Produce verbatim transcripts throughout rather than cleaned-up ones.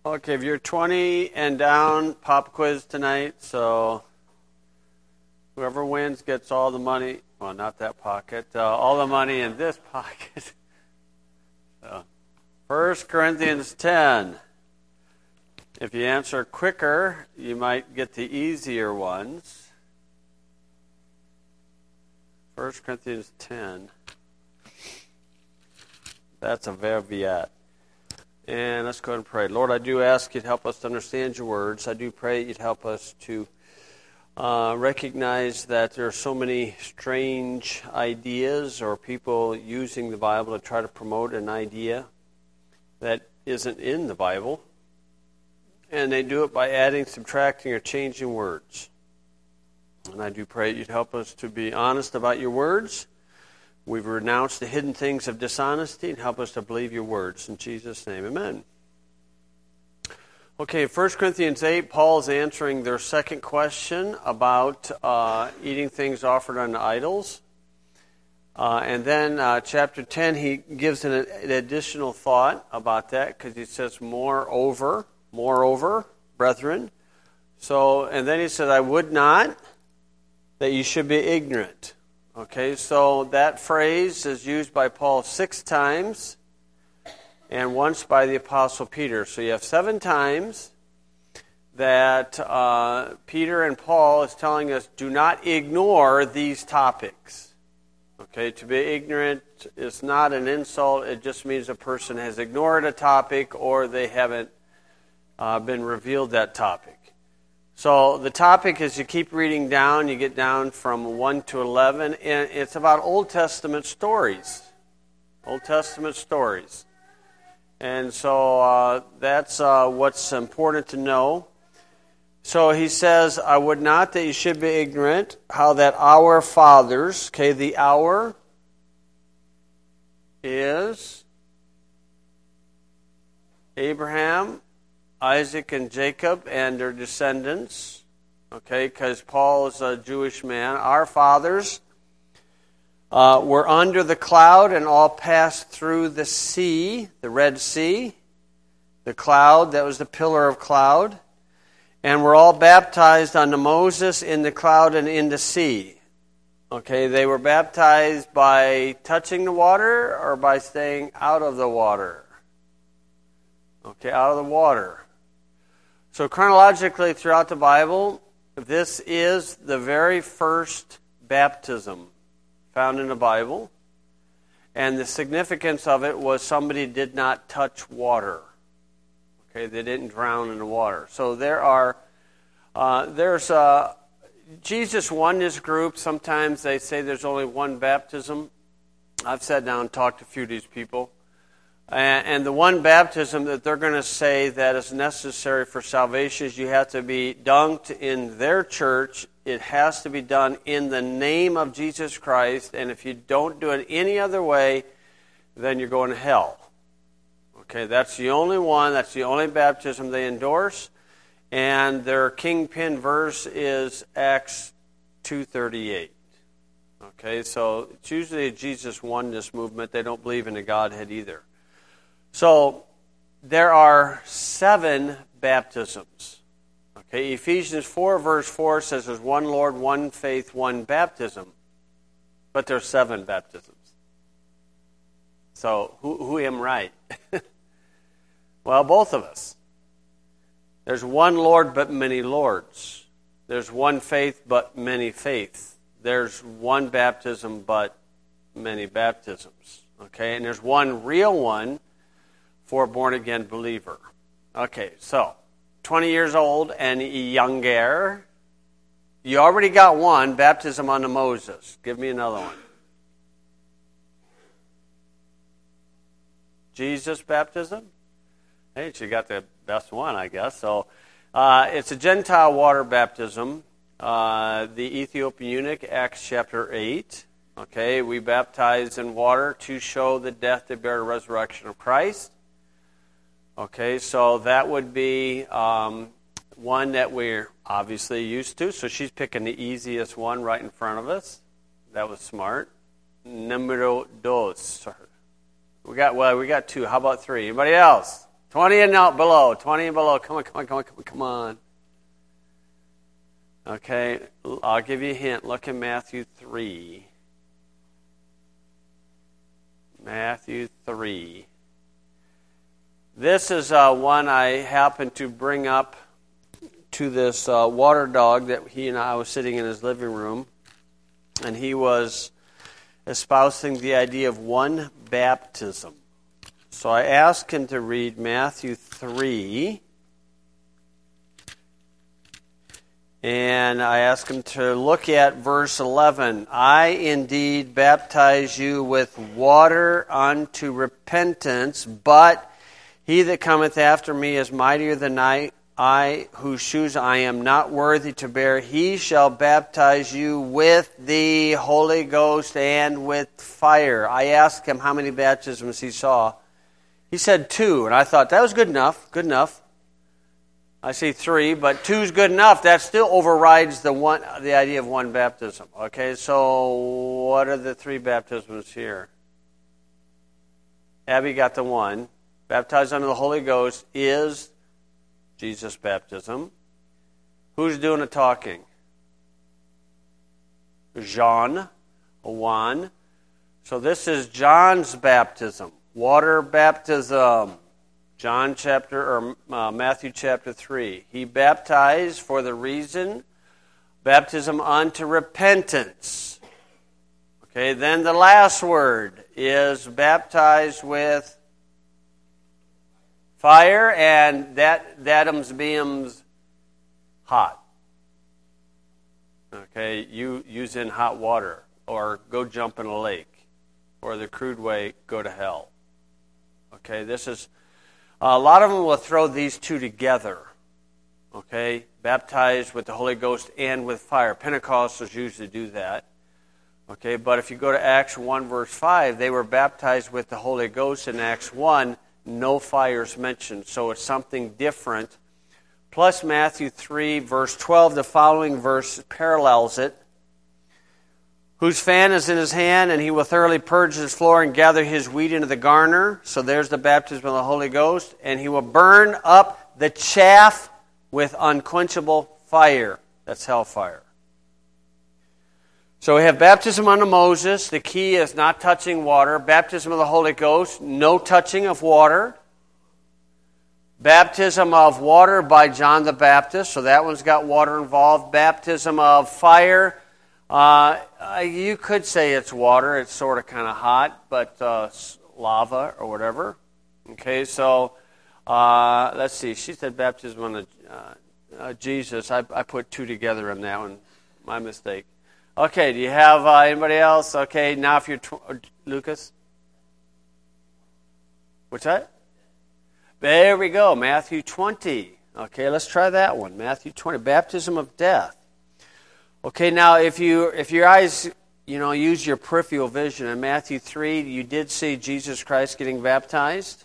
Okay, if you're twenty and down, pop quiz tonight. So whoever wins gets all the money. Well, not that pocket. Uh, all the money in this pocket. So, First Corinthians ten. If you answer quicker, you might get the easier ones. First Corinthians ten. That's a verbiat. And let's go ahead and pray. Lord, I do ask you to help us to understand your words. I do pray you'd help us to uh, recognize that there are so many strange ideas or people using the Bible to try to promote an idea that isn't in the Bible. And they do it by adding, subtracting, or changing words. And I do pray you'd help us to be honest about your words. We've renounced the hidden things of dishonesty and help us to believe your words. In Jesus' name, amen. Okay, First Corinthians eight, Paul is answering their second question about uh, eating things offered unto idols. Uh, and then uh, chapter ten, he gives an, an additional thought about that because he says, moreover, moreover, brethren. So, and then he said, I would not that you should be ignorant. Okay, so that phrase is used by Paul six times and once by the Apostle Peter. So you have seven times that uh, Peter and Paul is telling us, do not ignore these topics. Okay, to be ignorant is not an insult. It just means a person has ignored a topic or they haven't uh, been revealed that topic. So the topic, as you keep reading down, you get down from one to eleven, and it's about Old Testament stories. Old Testament stories. And so uh, that's uh, what's important to know. So he says, I would not that you should be ignorant how that our fathers, okay, the our is Abraham, Isaac and Jacob and their descendants, okay, because Paul is a Jewish man. Our fathers uh, were under the cloud and all passed through the sea, the Red Sea, the cloud, that was the pillar of cloud, and were all baptized unto Moses in the cloud and in the sea. Okay, they were baptized by touching the water or by staying out of the water. Okay, out of the water. So chronologically throughout the Bible, this is the very first baptism found in the Bible. And the significance of it was somebody did not touch water. Okay, they didn't drown in the water. So there are, uh, there's a, Jesus Oneness group, sometimes they say there's only one baptism. I've sat down and talked to a few of these people. And the one baptism that they're going to say that is necessary for salvation is you have to be dunked in their church. It has to be done in the name of Jesus Christ. And if you don't do it any other way, then you're going to hell. Okay, that's the only one. That's the only baptism they endorse. And their kingpin verse is Acts two thirty-eight. Okay, so it's usually a Jesus Oneness movement. They don't believe in the Godhead either. So, there are seven baptisms. Okay, Ephesians four verse four says there's one Lord, one faith, one baptism. But there's seven baptisms. So, who, who am right? Well, both of us. There's one Lord, but many Lords. There's one faith, but many faiths. There's one baptism, but many baptisms. Okay, and there's one real one for a born-again believer. Okay, so, twenty years old and younger. You already got one, baptism unto Moses. Give me another one. Jesus baptism? Hey, you got the best one, I guess. So, uh, it's a Gentile water baptism. Uh, the Ethiopian eunuch, Acts chapter eight. Okay, we baptize in water to show the death, the burial, resurrection of Christ. Okay, so that would be um, one that we're obviously used to. So she's picking the easiest one right in front of us. That was smart. Numero dos. We got well. We got two. How about three? Anybody else? twenty and out below. twenty and below. Come on, come on, come on, come on, come on. Okay, I'll give you a hint. Look at Matthew three. Matthew three. This is uh, one I happened to bring up to this uh, water dog that he and I was sitting in his living room, and he was espousing the idea of one baptism. So I asked him to read Matthew three, and I asked him to look at verse eleven. I indeed baptize you with water unto repentance, but he that cometh after me is mightier than I, I whose shoes I am not worthy to bear. He shall baptize you with the Holy Ghost and with fire. I asked him how many baptisms he saw. He said two, and I thought that was good enough, good enough. I see three, but two's good enough. That still overrides the one, the idea of one baptism. Okay, so what are the three baptisms here? Abby got the one. Baptized under the Holy Ghost is Jesus' baptism. Who's doing the talking? John, Juan. So this is John's baptism, water baptism. John chapter or uh, Matthew chapter three. He baptized for the reason baptism unto repentance. Okay, then the last word is baptized with fire, and that that'ums beums hot. Okay, you use in hot water, or go jump in a lake, or the crude way, go to hell. Okay, this is a lot of them will throw these two together. Okay, baptized with the Holy Ghost and with fire. Pentecostals usually do that. Okay, but if you go to Acts one verse five, they were baptized with the Holy Ghost in Acts one. No fires mentioned, so it's something different. Plus Matthew three, verse twelve, the following verse parallels it. Whose fan is in his hand, and he will thoroughly purge his floor and gather his wheat into the garner. So there's the baptism of the Holy Ghost. And he will burn up the chaff with unquenchable fire. That's hellfire. So we have baptism under Moses. The key is not touching water. Baptism of the Holy Ghost, no touching of water. Baptism of water by John the Baptist. So that one's got water involved. Baptism of fire. Uh, you could say it's water. It's sort of kind of hot, but uh, lava or whatever. Okay, so uh, let's see. She said baptism on the, uh, uh, Jesus. I, I put two together in that one. My mistake. Okay, do you have uh, anybody else? Okay, now if you're... Tw- Lucas? What's that? There we go, Matthew twenty. Okay, let's try that one. Matthew twenty, baptism of death. Okay, now if you if your eyes, you know, use your peripheral vision, in Matthew three, you did see Jesus Christ getting baptized.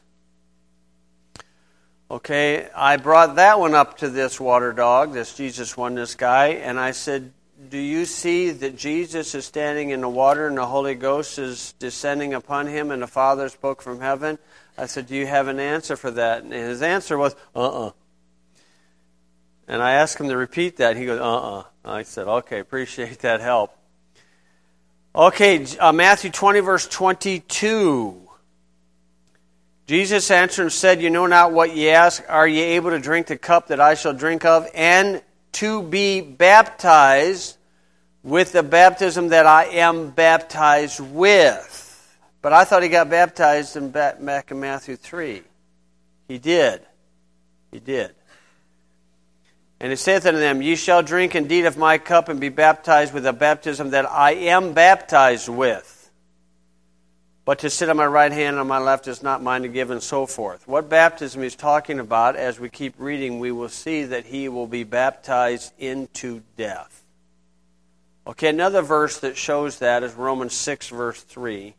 Okay, I brought that one up to this water dog, this Jesus Oneness guy, and I said, do you see that Jesus is standing in the water and the Holy Ghost is descending upon him and the Father spoke from heaven? I said, do you have an answer for that? And his answer was, uh-uh. And I asked him to repeat that. He goes, uh-uh. I said, okay, appreciate that help. Okay, uh, Matthew twenty, verse twenty-two. Jesus answered and said, you know not what ye ask. Are ye able to drink the cup that I shall drink of? And to be baptized with the baptism that I am baptized with. But I thought he got baptized in back in Matthew three. He did. He did. And he saith unto them, ye shall drink indeed of my cup and be baptized with the baptism that I am baptized with. But to sit on my right hand and on my left is not mine to give, and so forth. What baptism he's talking about, as we keep reading, we will see that he will be baptized into death. Okay, another verse that shows that is Romans six, verse three.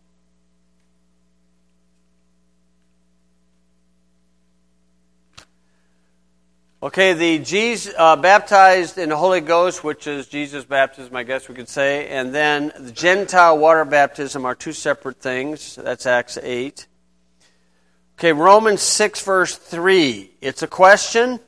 Okay, the Jesus, uh, baptized in the Holy Ghost, which is Jesus' baptism, I guess we could say, and then the Gentile water baptism are two separate things. That's Acts eight. Okay, Romans six, verse three. It's a question,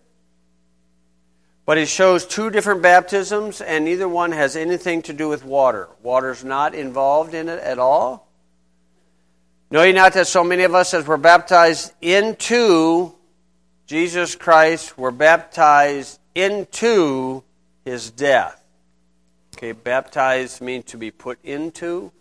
but it shows two different baptisms, and neither one has anything to do with water. Water's not involved in it at all. Know ye not that so many of us, as were baptized into Jesus Christ, were baptized into his death? Okay, baptized means to be put into.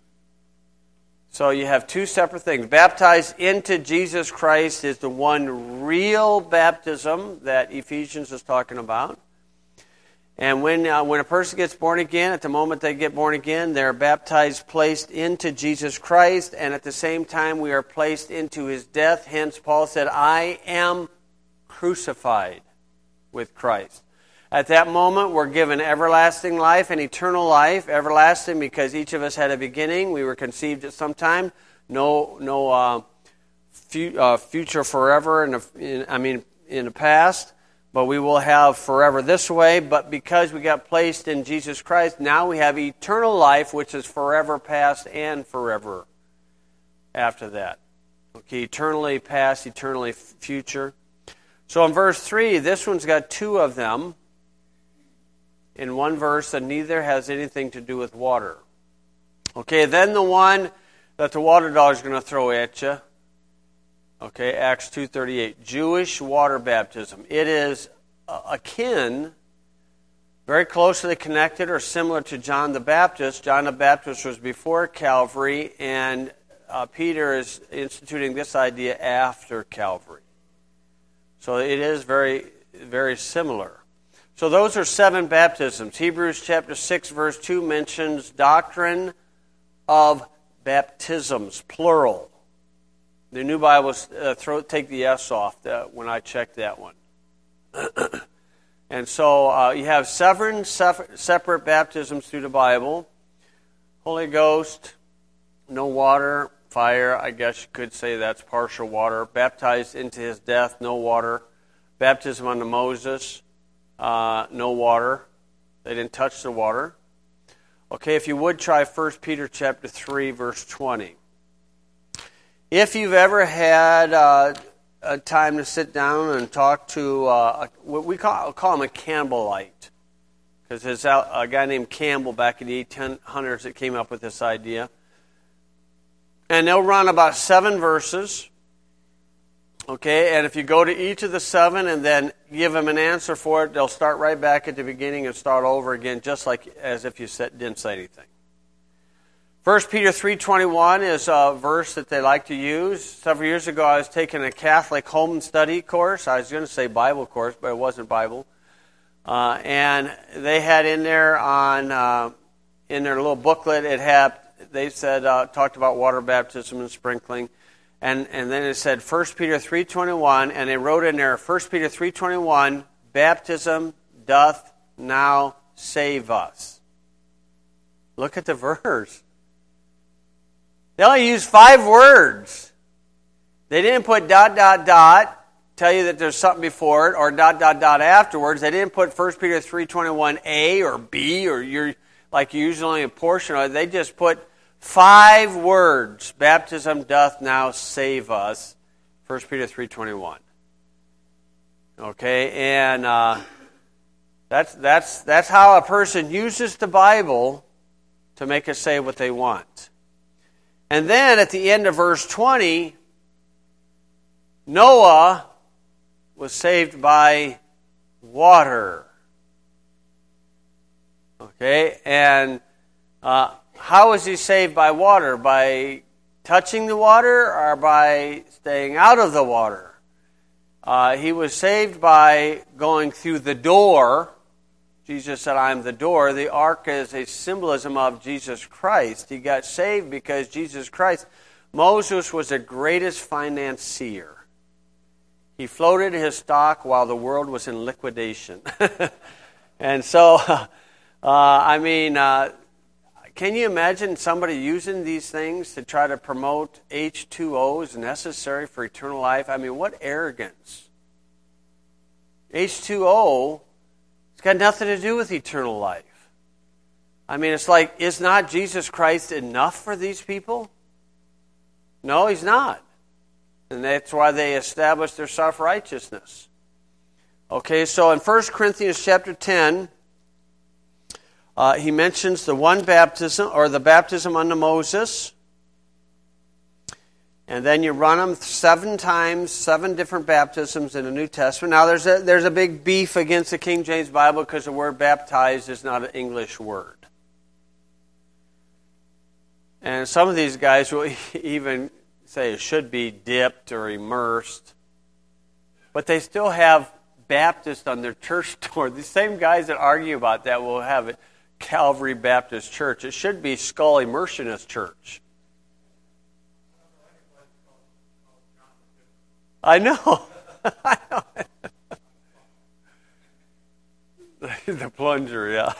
So you have two separate things. Baptized into Jesus Christ is the one real baptism that Ephesians is talking about. And when uh, when a person gets born again, at the moment they get born again, they're baptized, placed into Jesus Christ, and at the same time we are placed into his death. Hence, Paul said, I am crucified with Christ. At that moment, we're given everlasting life and eternal life. Everlasting because each of us had a beginning. We were conceived at some time. No, no uh, fu- uh, future forever. In, the, in I mean, in the past, but we will have forever this way. But because we got placed in Jesus Christ, now we have eternal life, which is forever past and forever after that. Okay, eternally past, eternally future. So in verse three, this one's got two of them. In one verse, and neither has anything to do with water. Okay, then the one that the water dog is going to throw at you. Okay, Acts two thirty-eight, Jewish water baptism. It is akin, very closely connected or similar to John the Baptist. John the Baptist was before Calvary, and uh, Peter is instituting this idea after Calvary. So it is very, very similar. So those are seven baptisms. Hebrews chapter six, verse two mentions doctrine of baptisms, plural. The New Bible, uh, throw, take the S off the, when I checked that one. And so uh, you have seven separate baptisms through the Bible. Holy Ghost, no water, fire, I guess you could say that's partial water. Baptized into his death, no water. Baptism unto Moses, Uh, no water. They didn't touch the water. Okay, if you would try First Peter chapter three, verse twenty. If you've ever had uh, a time to sit down and talk to uh, a, what we call, call him a Campbellite, because there's a, a guy named Campbell back in the eighteen hundreds that came up with this idea. And they'll run about seven verses. Okay, and if you go to each of the seven and then give them an answer for it, they'll start right back at the beginning and start over again, just like as if you said, didn't say anything. First Peter three twenty-one is a verse that they like to use. Several years ago, I was taking a Catholic home study course. I was going to say Bible course, but it wasn't Bible. Uh, and they had in there on uh, in their little booklet, it had they said uh, talked about water baptism and sprinkling. And and then it said First Peter three twenty-one, and they wrote in there, First Peter three twenty-one, baptism doth now save us. Look at the verse. They only used five words. They didn't put dot, dot, dot, tell you that there's something before it, or dot, dot, dot afterwards. They didn't put First Peter three twenty-one A or B, or you're, like usually a portion of it. They just put five words. Baptism doth now save us. First Peter three twenty-one. Okay, and uh, that's that's that's how a person uses the Bible to make us say what they want. And then at the end of verse twenty, Noah was saved by water. Okay, and uh, how was he saved by water? By touching the water or by staying out of the water? Uh, he was saved by going through the door. Jesus said, I am the door. The ark is a symbolism of Jesus Christ. He got saved because Jesus Christ. Moses was the greatest financier. He floated his stock while the world was in liquidation. And so, uh, I mean, uh, can you imagine somebody using these things to try to promote H two O is necessary for eternal life? I mean, what arrogance. H two O has got nothing to do with eternal life. I mean, it's like, is not Jesus Christ enough for these people? No, he's not. And that's why they established their self-righteousness. Okay, so in First Corinthians chapter ten, uh, he mentions the one baptism, or the baptism under Moses. And then you run them seven times, seven different baptisms in the New Testament. Now, there's a, there's a big beef against the King James Bible because the word baptized is not an English word. And some of these guys will even say it should be dipped or immersed. But they still have Baptist on their church door. The same guys that argue about that will have it Calvary Baptist Church. It should be Skull Immersionist Church. I know. I know. The plunger, yeah.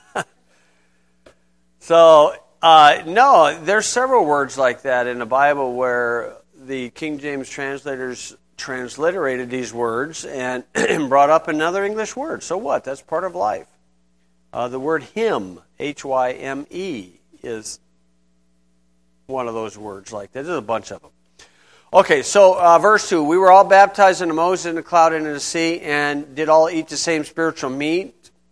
So, uh, no, there's several words like that in the Bible where the King James translators transliterated these words and brought up another English word. So what? That's part of life. Uh, the word hymn, H Y M E, is one of those words like that. There's a bunch of them. Okay, so uh, verse two. We were all baptized into Moses in the cloud and in the sea, and did all eat the same spiritual meat.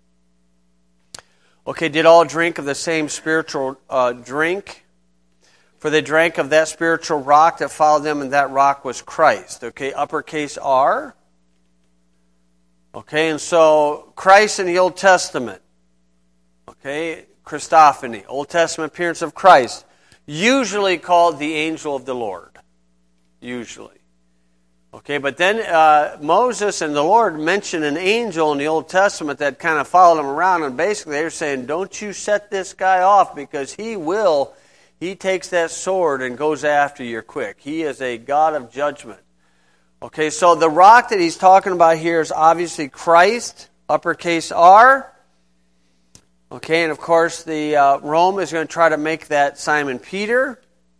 Okay, did all drink of the same spiritual uh, drink? For they drank of that spiritual rock that followed them, and that rock was Christ. Okay, uppercase R. Okay, and so Christ in the Old Testament. Okay, Christophany, Old Testament appearance of Christ. Usually called the angel of the Lord. Usually. Okay, but then uh, Moses and the Lord mention an angel in the Old Testament that kind of followed him around, and basically they're saying, don't you set this guy off because he will, he takes that sword and goes after you quick. He is a God of judgment. Okay, so the rock that he's talking about here is obviously Christ, uppercase R. Okay, and of course the uh, Rome is going to try to make that Simon Peter.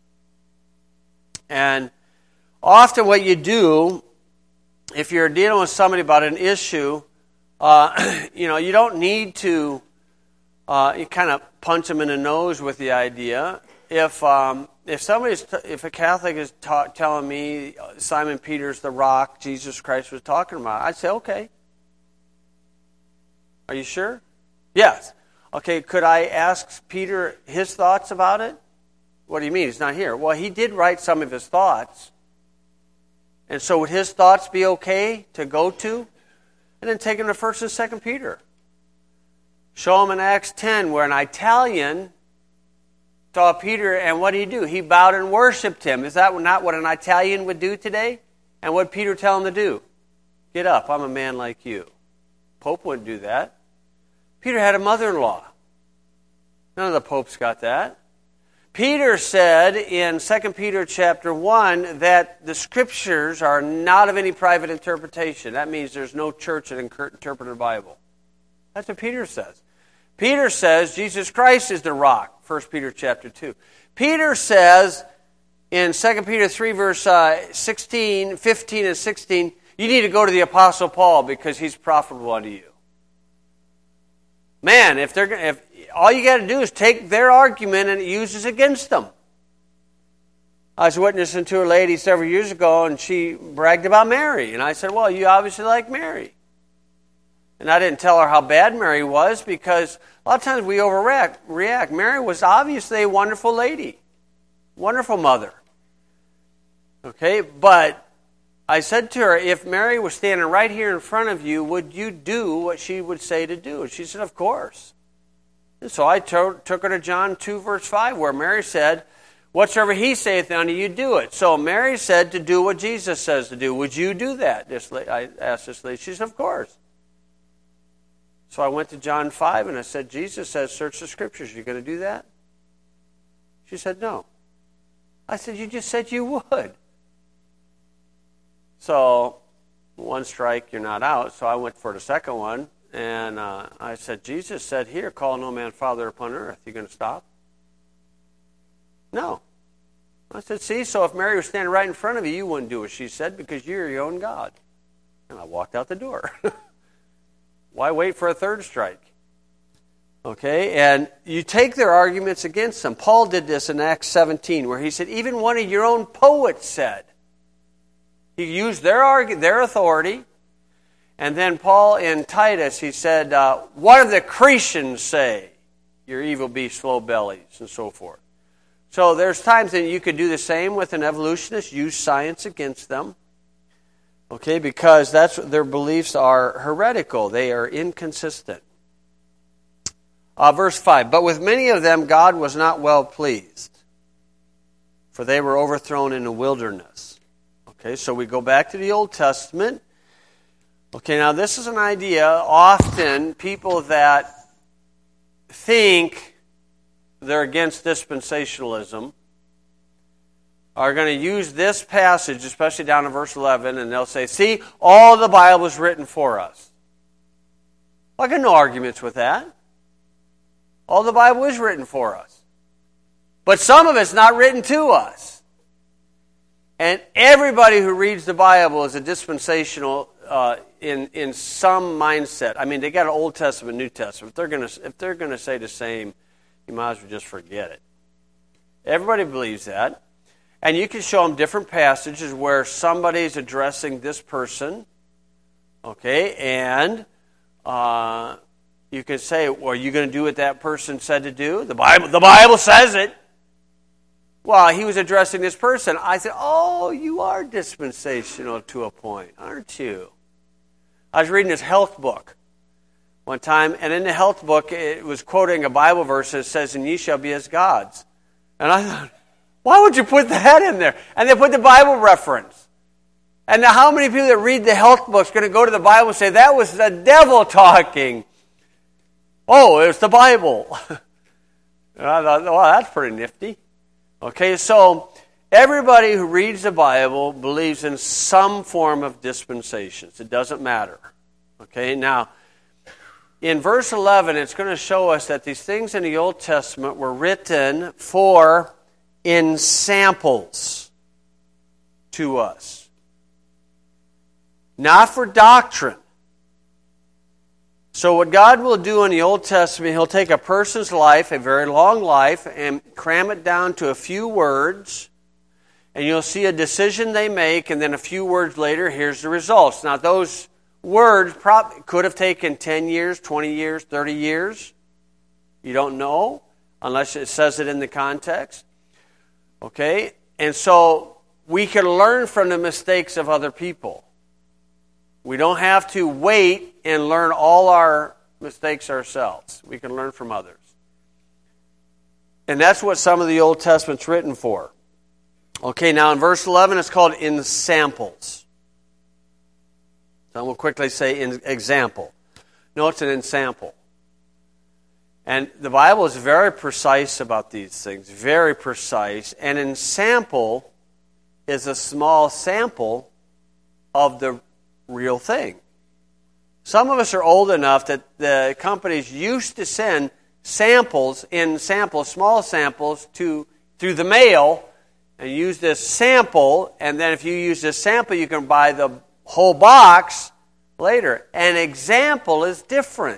And often what you do, if you're dealing with somebody about an issue, uh, you know, you don't need to uh, you kind of punch them in the nose with the idea. If um, if somebody's t- if a Catholic is ta- telling me Simon Peter's the rock Jesus Christ was talking about, I'd say, okay. Are you sure? Yes. Okay, could I ask Peter his thoughts about it? What do you mean? He's not here. Well, he did write some of his thoughts. And so would his thoughts be okay to go to? And then take him to First and Second Peter. Show him in Acts ten where an Italian saw Peter, and what did he do? He bowed and worshipped him. Is that not what an Italian would do today? And what did Peter tell him to do? Get up, I'm a man like you. Pope wouldn't do that. Peter had a mother-in-law. None of the popes got that. Peter said in Second Peter chapter one that the Scriptures are not of any private interpretation. That means there's no church that interprets the Bible. That's what Peter says. Peter says Jesus Christ is the rock, First Peter chapter two. Peter says in Second Peter three, verse uh, sixteen, fifteen, and sixteen, you need to go to the Apostle Paul because he's profitable unto you. Man, if they're if all you got to do is take their argument and it uses against them. I was witnessing to a lady several years ago, and she bragged about Mary, and I said, "Well, you obviously like Mary." And I didn't tell her how bad Mary was because a lot of times we overreact. React. Mary was obviously a wonderful lady, wonderful mother. Okay, but I said to her, if Mary was standing right here in front of you, would you do what she would say to do? And she said, of course. And so I to- took her to John two, verse five, where Mary said, whatsoever he saith unto you, do it. So Mary said to do what Jesus says to do. Would you do that? This la- I asked this lady. She said, of course. So I went to John five and I said, Jesus says, search the Scriptures. Are you going to do that? She said, no. I said, you just said you would. So, one strike, you're not out. So I went for the second one, and uh, I said, Jesus said here, call no man father upon earth. You going to stop? No. I said, see, so if Mary was standing right in front of you, you wouldn't do what she said because you're your own God. And I walked out the door. Why wait for a third strike? Okay, and you take their arguments against them. Paul did this in Acts seventeen, where he said, even one of your own poets said. He used their argu- their authority. And then Paul in Titus, he said, uh, what do the Cretians say? Your evil beasts, slow bellies, and so forth. So there's times that you could do the same with an evolutionist, use science against them. Okay, because that's their beliefs are heretical. They are inconsistent. Uh, verse five, but with many of them God was not well pleased, for they were overthrown in the wilderness. Okay, so we go back to the Old Testament. Okay, now this is an idea. Often people that think they're against dispensationalism are going to use this passage, especially down in verse eleven, and they'll say, see, all the Bible is written for us. Well, I got no arguments with that. All the Bible is written for us. But some of it's not written to us. And everybody who reads the Bible is a dispensational uh, in in some mindset. I mean, they got an Old Testament, New Testament. If they're going to if they're going to say the same, you might as well just forget it. Everybody believes that. And you can show them different passages where somebody's addressing this person, okay, and uh, you can say, well, are you going to do what that person said to do? The Bible, the Bible says it. Well, he was addressing this person. I said, oh, you are dispensational to a point, aren't you? I was reading this health book one time, and in the health book, it was quoting a Bible verse that says, and ye shall be as gods. And I thought, why would you put that in there? And they put the Bible reference. And now how many people that read the health book are going to go to the Bible and say, that was the devil talking? Oh, it's the Bible. And I thought, well, that's pretty nifty. Okay, so everybody who reads the Bible believes in some form of dispensations. It doesn't matter. Okay, now, in verse eleven, it's going to show us that these things in the Old Testament were written for ensamples to us. Not for doctrine. So what God will do in the Old Testament, He'll take a person's life, a very long life, and cram it down to a few words, and you'll see a decision they make, and then a few words later, here's the results. Now those words probably could have taken ten years, twenty years, thirty years. You don't know, unless it says it in the context. Okay? And so we can learn from the mistakes of other people. We don't have to wait and learn all our mistakes ourselves. We can learn from others. And that's what some of the Old Testament's written for. Okay, now in verse eleven, it's called ensamples. So we'll quickly say in example. No, it's an ensample. And the Bible is very precise about these things, very precise. An ensample is a small sample of the real thing. Some of us are old enough that the companies used to send samples in samples, small samples, to through the mail, and use this sample, and then if you use this sample, you can buy the whole box later. An example is different.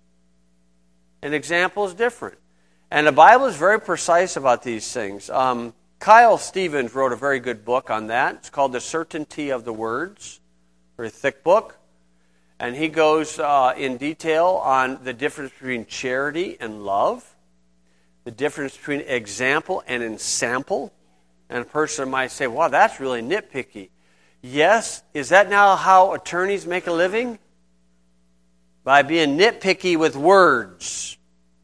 An example is different. And the Bible is very precise about these things. Um, Kyle Stevens wrote a very good book on that. It's called The Certainty of the Words. Very thick book. And he goes uh, in detail on the difference between charity and love, the difference between example and ensample. And a person might say, wow, that's really nitpicky. Yes, is that now how attorneys make a living? By being nitpicky with words.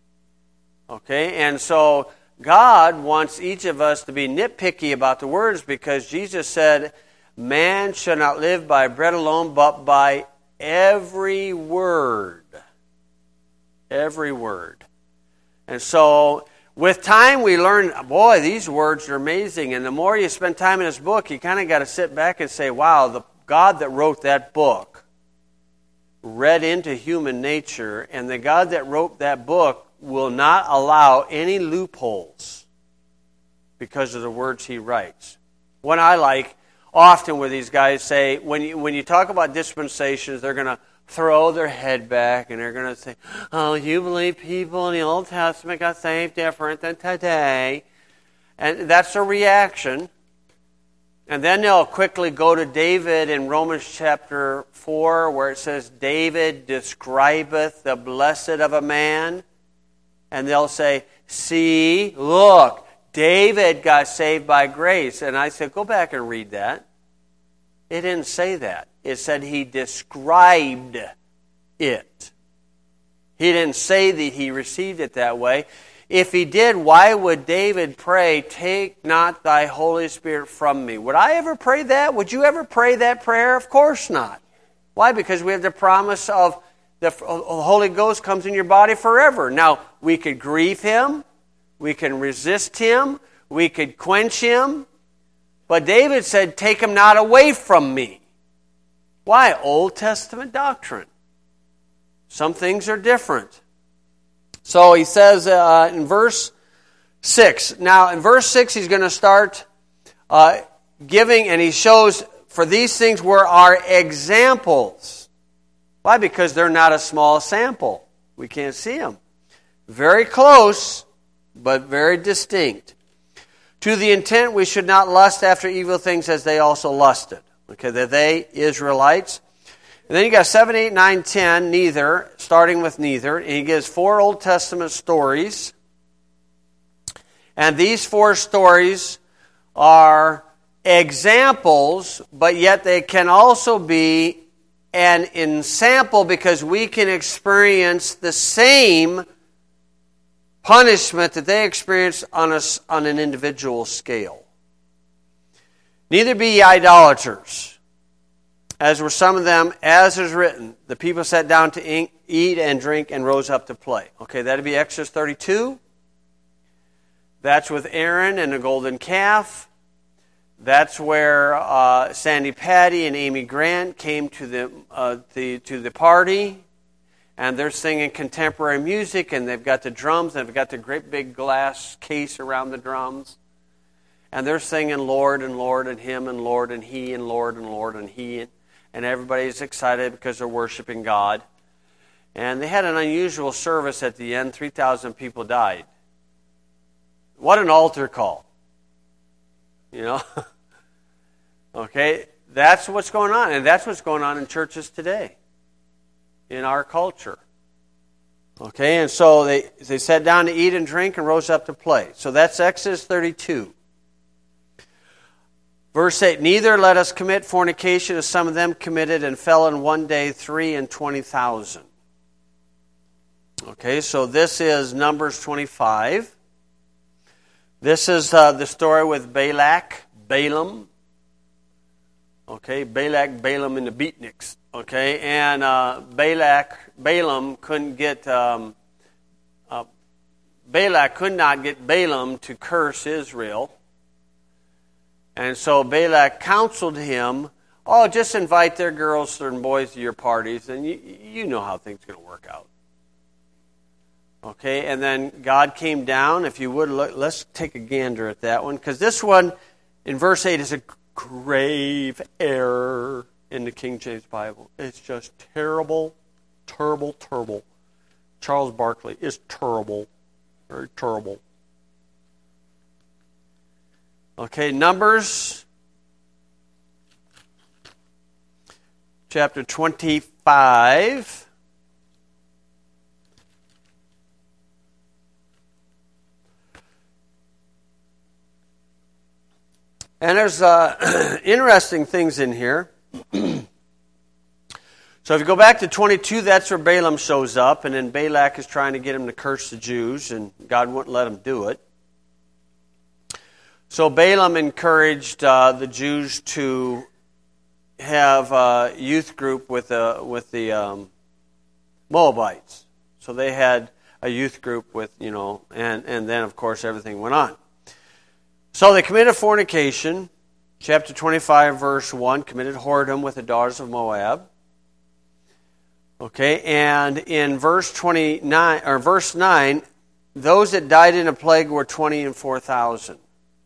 Okay, and so God wants each of us to be nitpicky about the words because Jesus said, man shall not live by bread alone, but by every word. Every word. And so, with time we learn, boy, these words are amazing. And the more you spend time in this book, you kind of got to sit back and say, wow, the God that wrote that book read into human nature, and the God that wrote that book will not allow any loopholes because of the words He writes. What I like often where these guys say, when you, when you talk about dispensations, they're going to throw their head back and they're going to say, oh, you believe people in the Old Testament got saved different than today. And that's a reaction And then they'll quickly go to David in Romans chapter four, where it says, David describeth the blessed of a man. And they'll say, see, look, David got saved by grace. And I said, go back and read that. It didn't say that. It said he described it. He didn't say that he received it that way. If he did, why would David pray, take not thy Holy Spirit from me? Would I ever pray that? Would you ever pray that prayer? Of course not. Why? Because we have the promise of the Holy Ghost comes in your body forever. Now, we could grieve him. We can resist him. We could quench him. But David said, take him not away from me. Why? Old Testament doctrine. Some things are different. So he says uh, in verse six. Now, in verse six, he's going to start uh, giving, and he shows, for these things were our examples. Why? Because they're not a small sample. We can't see them. Very close, but very distinct. To the intent we should not lust after evil things as they also lusted. Okay, they're they, Israelites. And then you got seven, eight, nine, ten, neither, starting with neither. And he gives four Old Testament stories. And these four stories are examples, but yet they can also be an ensample because we can experience the same punishment that they experienced on, a, on an individual scale. Neither be ye idolaters, as were some of them, as is written, the people sat down to eat and drink and rose up to play. Okay, that'd be Exodus thirty-two. That's with Aaron and the golden calf. That's where uh, Sandy Patty and Amy Grant came to the, uh, the to the party, and they're singing contemporary music, and they've got the drums, and they've got the great big glass case around the drums, and they're singing Lord and Lord and Him and Lord and He and Lord and Lord and He. And, And everybody's excited because they're worshiping God. And they had an unusual service at the end. three thousand people died. What an altar call. You know? Okay? That's what's going on. And that's what's going on in churches today. In our culture. Okay? And so they, they sat down to eat and drink and rose up to play. So that's Exodus thirty-two. Verse eight, neither let us commit fornication as some of them committed and fell in one day three and twenty thousand. Okay, so this is Numbers twenty-five. This is uh, the story with Balak, Balaam. Okay, Balak, Balaam, and the beatniks. Okay, and uh, Balak, Balaam couldn't get, um, uh, Balak could not get Balaam to curse Israel. And so Balak counseled him, oh, just invite their girls and boys to your parties, and you, you know how things are going to work out. Okay, and then God came down. If you would, look, let's take a gander at that one, because this one in verse eight is a grave error in the King James Bible. It's just terrible, terrible, terrible. Charles Barkley is terrible, very terrible. Okay, Numbers chapter twenty-five. And there's uh, interesting things in here. So if you go back to twenty-two, that's where Balaam shows up, and then Balak is trying to get him to curse the Jews, and God wouldn't let him do it. So Balaam encouraged uh, the Jews to have a youth group with uh, with the um, Moabites. So they had a youth group with, you know, and, and then, of course, everything went on. So they committed fornication. Chapter twenty-five, verse one, committed whoredom with the daughters of Moab. Okay, and in verse twenty-nine, or verse nine, those that died in a plague were twenty and four thousand.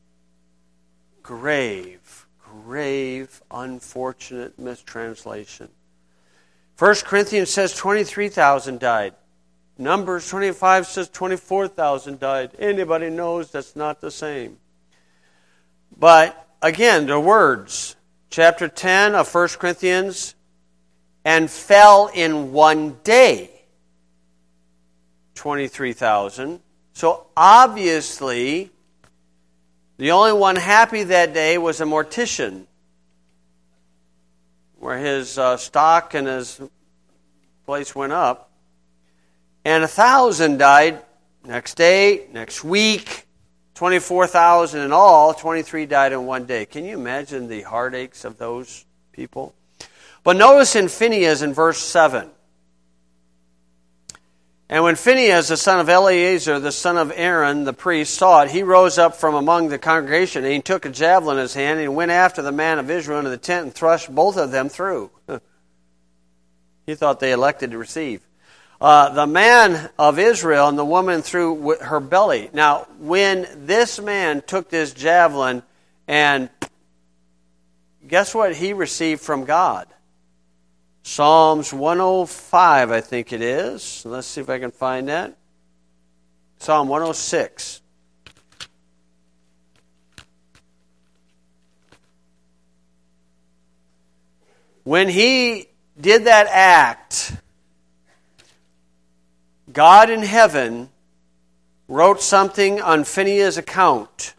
Grave, grave, unfortunate mistranslation. First Corinthians says twenty-three thousand died. Numbers twenty-five says twenty-four thousand died. Anybody knows that's not the same. But again, the words, chapter ten of First Corinthians, and fell in one day, twenty-three thousand. So obviously, the only one happy that day was a mortician, where his uh, stock and his place went up. And a thousand died next day, next week, twenty-four thousand in all, twenty-three died in one day. Can you imagine the heartaches of those people? But notice in Phinehas in verse seven. And when Phinehas, the son of Eleazar, the son of Aaron, the priest, saw it, he rose up from among the congregation, and he took a javelin in his hand, and he went after the man of Israel into the tent and thrust both of them through. He thought they elected to receive. Uh, the man of Israel and the woman through her belly. Now, when this man took this javelin, and guess what he received from God? Psalms one oh five, I think it is. Let's see if I can find that. Psalm one oh six. When he did that act, God in heaven wrote something on Phinehas' account.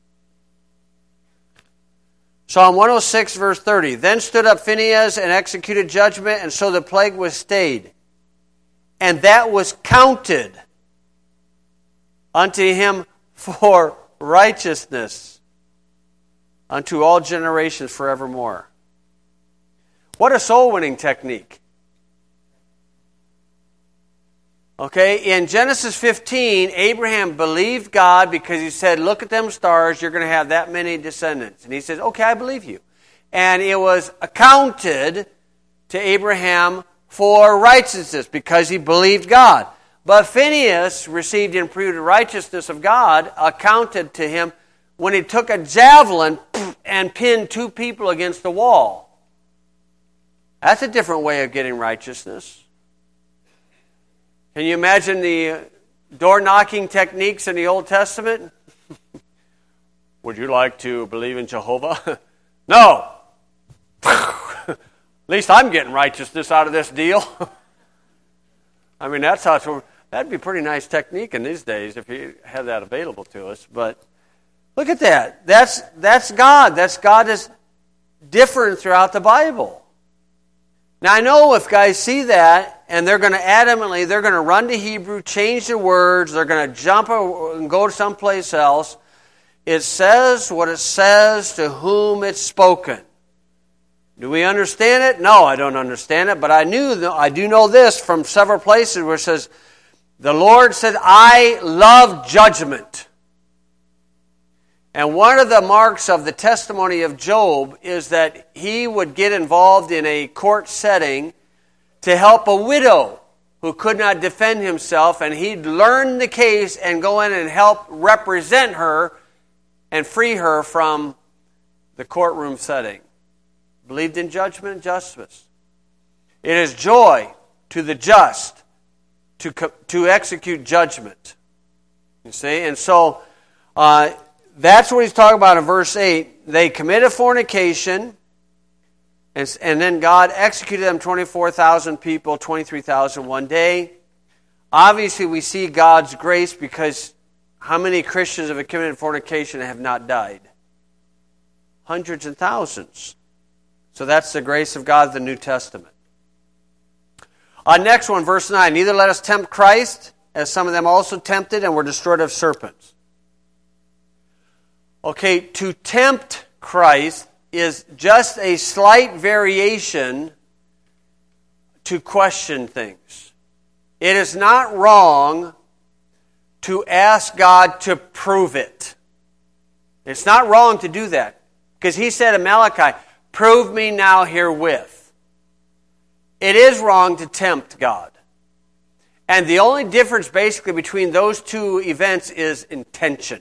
Psalm one oh six, verse thirty. Then stood up Phinehas and executed judgment, and so the plague was stayed. And that was counted unto him for righteousness unto all generations forevermore. What a soul-winning technique. Okay, in Genesis fifteen, Abraham believed God because he said, look at them stars, you're going to have that many descendants. And he says, okay, I believe you. And it was accounted to Abraham for righteousness because he believed God. But Phinehas received imputed righteousness of God, accounted to him when he took a javelin and pinned two people against the wall. That's a different way of getting righteousness. Can you imagine the door-knocking techniques in the Old Testament? Would you like to believe in Jehovah? No. At least I'm getting righteousness out of this deal. I mean, that's how it's, that'd be a pretty nice technique in these days if you had that available to us. But look at that. That's that's God. That's God is different throughout the Bible. Now, I know if guys see that, and they're going to adamantly, they're going to run to Hebrew, change the words, they're going to jump and go to someplace else. It says what it says to whom it's spoken. Do we understand it? No, I don't understand it, but I knew, I do know this from several places where it says, the Lord said, I love judgment. And one of the marks of the testimony of Job is that he would get involved in a court setting to help a widow who could not defend himself, and he'd learn the case and go in and help represent her and free her from the courtroom setting. Believed in judgment and justice. It is joy to the just to, to execute judgment. You see? And so, uh, that's what he's talking about in verse eight. They committed fornication, and, and then God executed them, twenty-four thousand people, twenty-three thousand one day. Obviously, we see God's grace because how many Christians have committed fornication and have not died? Hundreds and thousands. So that's the grace of God, the New Testament. Uh, next one, verse nine. Neither let us tempt Christ, as some of them also tempted and were destroyed of serpents. Okay, to tempt Christ is just a slight variation to question things. It is not wrong to ask God to prove it. It's not wrong to do that. Because he said in Malachi, prove me now herewith. It is wrong to tempt God. And the only difference basically between those two events is intention.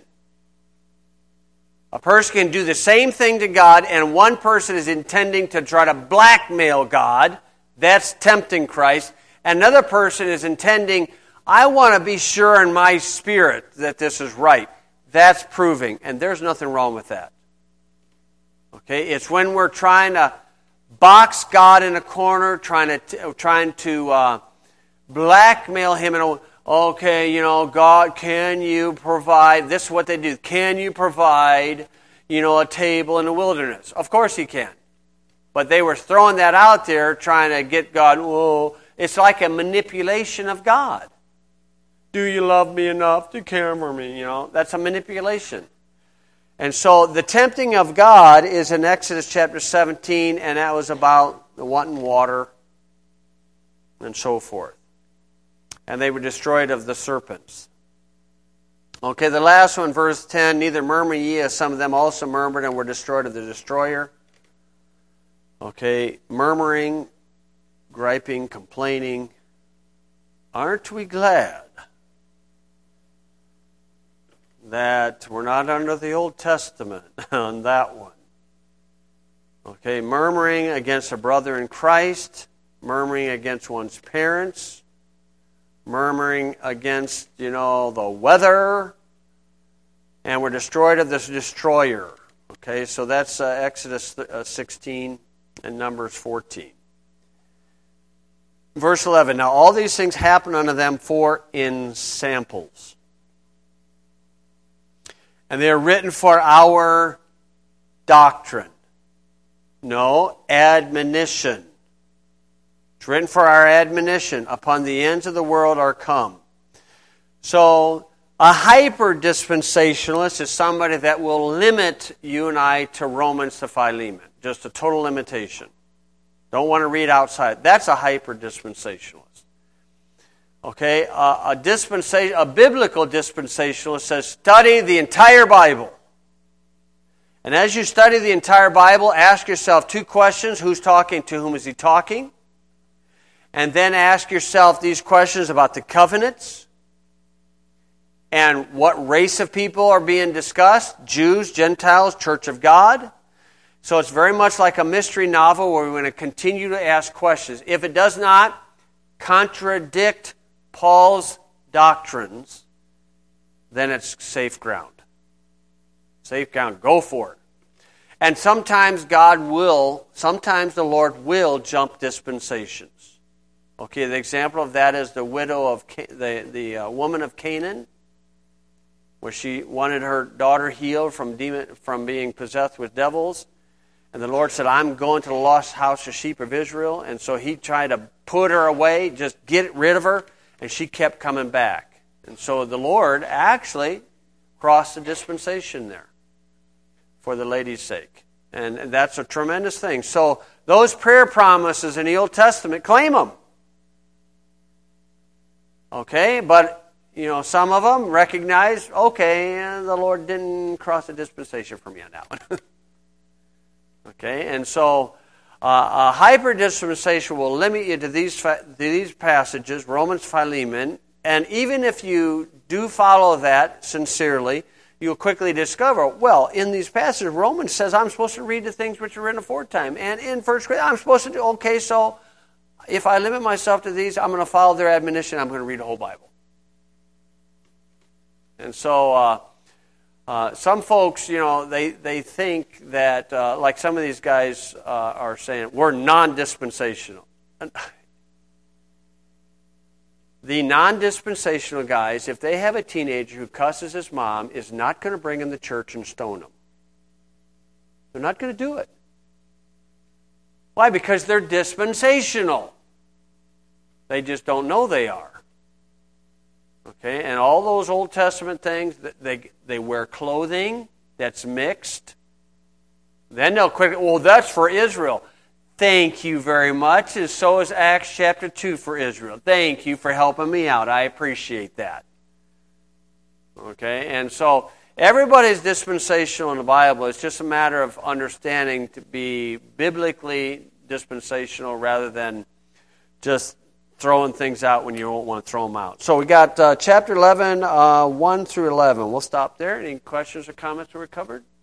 A person can do the same thing to God, and one person is intending to try to blackmail God. That's tempting Christ. Another person is intending, I want to be sure in my spirit that this is right. That's proving, and there's nothing wrong with that. Okay, it's when we're trying to box God in a corner, trying to trying to uh, blackmail Him, and okay, you know, God, can you provide? This is what they do. Can you provide, you know, a table in the wilderness? Of course He can. But they were throwing that out there, trying to get God. Whoa, it's like a manipulation of God. Do you love me enough to care for me? You know, that's a manipulation. And so the tempting of God is in Exodus chapter seventeen, and that was about the wanting water and so forth. And they were destroyed of the serpents. Okay, the last one, verse ten, neither murmur ye, as some of them also murmured and were destroyed of the destroyer. Okay, murmuring, griping, complaining. Aren't we glad that we're not under the Old Testament on that one? Okay, murmuring against a brother in Christ, murmuring against one's parents, murmuring against, you know, the weather, and we're destroyed of this destroyer. Okay, so that's uh, Exodus sixteen and Numbers fourteen. Verse eleven, now all these things happen unto them for ensamples. And they are written for our doctrine. No, admonition. It's written for our admonition. Upon the ends of the world are come. So, a hyper-dispensationalist is somebody that will limit you and I to Romans to Philemon. Just a total limitation. Don't want to read outside. That's a hyper-dispensationalist. Okay, uh, a dispensation, a biblical dispensationalist says, study the entire Bible. And as you study the entire Bible, ask yourself two questions. Who's talking? To whom is he talking? And then ask yourself these questions about the covenants and what race of people are being discussed. Jews, Gentiles, Church of God. So it's very much like a mystery novel where we're going to continue to ask questions. If it does not contradict Paul's doctrines, then it's safe ground. Safe ground. Go for it. And sometimes God will, sometimes the Lord will jump dispensations. Okay, the example of that is the widow of Ca- the the uh, woman of Canaan, where she wanted her daughter healed from demon from being possessed with devils, and the Lord said, "I'm going to the lost house of sheep of Israel," and so He tried to put her away, just get rid of her. And she kept coming back. And so the Lord actually crossed the dispensation there for the lady's sake. And that's a tremendous thing. So those prayer promises in the Old Testament, claim them. Okay, but, you know, some of them recognize, okay, the Lord didn't cross the dispensation for me on that one. Okay, and so Uh, a hyper-dispensation will limit you to these to these passages, Romans, Philemon, and even if you do follow that sincerely, you'll quickly discover, well, in these passages, Romans says I'm supposed to read the things which are written aforetime, and in First Corinthians, I'm supposed to do, okay, so if I limit myself to these, I'm going to follow their admonition, I'm going to read the whole Bible. And so, uh, Uh, some folks, you know, they, they think that, uh, like some of these guys uh, are saying, we're non-dispensational. The non-dispensational guys, if they have a teenager who cusses his mom, is not going to bring him to church and stone him. They're not going to do it. Why? Because they're dispensational. They just don't know they are. Okay, and all those Old Testament things, they they wear clothing that's mixed. Then they'll quickly, well, that's for Israel. Thank you very much. And so is Acts chapter two for Israel. Thank you for helping me out. I appreciate that. Okay, and so everybody's dispensational in the Bible. It's just a matter of understanding to be biblically dispensational rather than just throwing things out when you don't want to throw them out. So we got uh, chapter eleven, uh, one through eleven. We'll stop there. Any questions or comments that were covered?